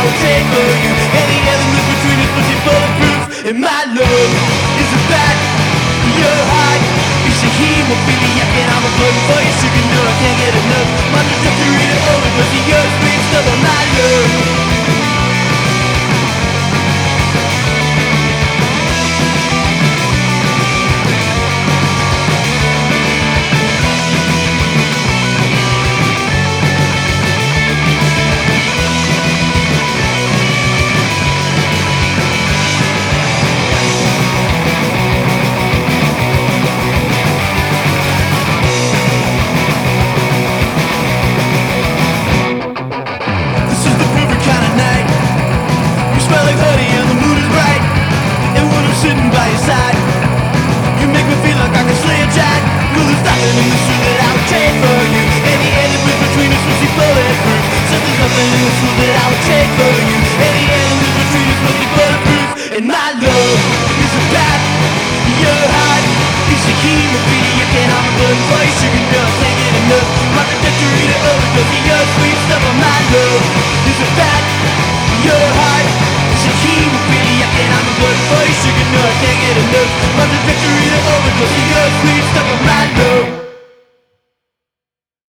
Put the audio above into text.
will take for you. And the element between us must be bulletproof. And my love is a bat for your heart. It's a hemophiliac and I'm a blood for you. So you know I can't get enough. My trajectory to overdose of your sweet stuff on my love. Sitting by your side, you make me feel like I can slay a giant. Well, there's nothing in this world that I would trade for you. Any element between us must be bulletproof. So there's nothing in this world that I would trade for you. Any element between us must be bulletproof. And my love is a bat for your heart. It's a hemophiliac and I'm a blood place. You can know I can't get enough. My trajectory to overdose of your sweet stuff on my love is a bat for your heart.